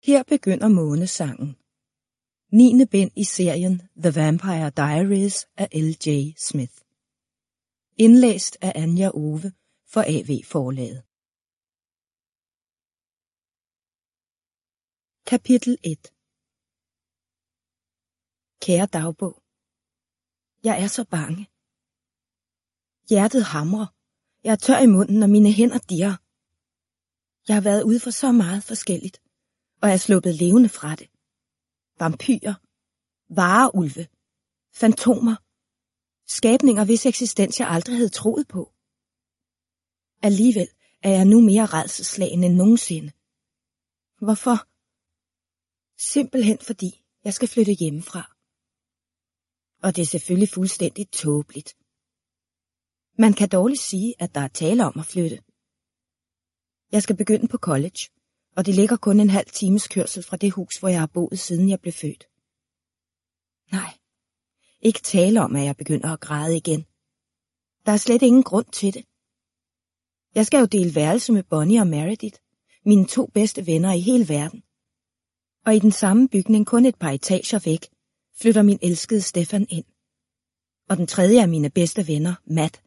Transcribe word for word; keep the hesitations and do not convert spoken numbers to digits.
Her begynder månesangen. niende bind i serien The Vampire Diaries af L J Smith. Indlæst af Anja Owe for A V Forlaget. Kapitel et. Kære dagbog. Jeg er så bange. Hjertet hamrer. Jeg er tør i munden, og mine hænder dirrer. Jeg har været ude for så meget forskelligt, og er sluppet levende fra det. Vampyrer, vareulve, fantomer, skabninger, hvis eksistens jeg aldrig havde troet på. Alligevel er jeg nu mere rædselsslagen end nogensinde. Hvorfor? Simpelthen fordi jeg skal flytte hjemmefra. Og det er selvfølgelig fuldstændig tåbeligt. Man kan dårligt sige, at der er tale om at flytte. Jeg skal begynde på college, og det ligger kun en halv times kørsel fra det hus, hvor jeg har boet, siden jeg blev født. Nej, ikke tale om, at jeg begynder at græde igen. Der er slet ingen grund til det. Jeg skal jo dele værelse med Bonnie og Meredith, mine to bedste venner i hele verden. Og i den samme bygning, kun et par etager væk, flytter min elskede Stefan ind. Og den tredje af mine bedste venner, Matt,